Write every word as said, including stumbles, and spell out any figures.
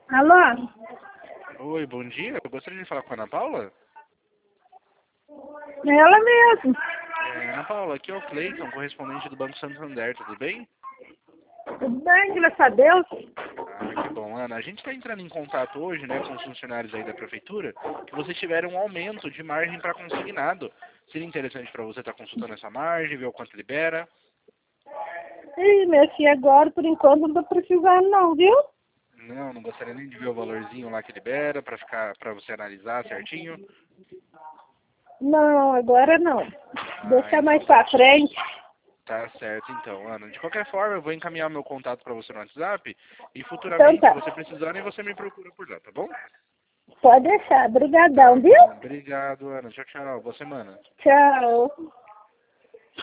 Alô? Oi, bom dia. Eu gostaria de falar com a Ana Paula. Ela mesmo. É, Ana Paula, aqui é o Cleiton, correspondente do Banco Santander, tudo bem? Tudo bem, graças a Deus. Ah, que bom, Ana. A gente está entrando em contato hoje, né, com os funcionários aí da prefeitura, que vocês tiveram um aumento de margem para consignado. Seria interessante para você estar consultando essa margem, ver o quanto libera. Ih, minha filha, agora por enquanto não tô precisando não, viu? Não, não gostaria nem de ver o valorzinho lá que libera, para ficar, para você analisar certinho. Não, agora não. Ah, Deixa mais então pra frente. tá certo, então, Ana. De qualquer forma, eu vou encaminhar meu contato para você no WhatsApp e Então futuramente, se tá. você precisarem, você me procura por lá, tá bom? Pode deixar. Obrigadão, Tá viu? bom. Obrigado, Ana. Tchau, tchau. Boa semana. Tchau.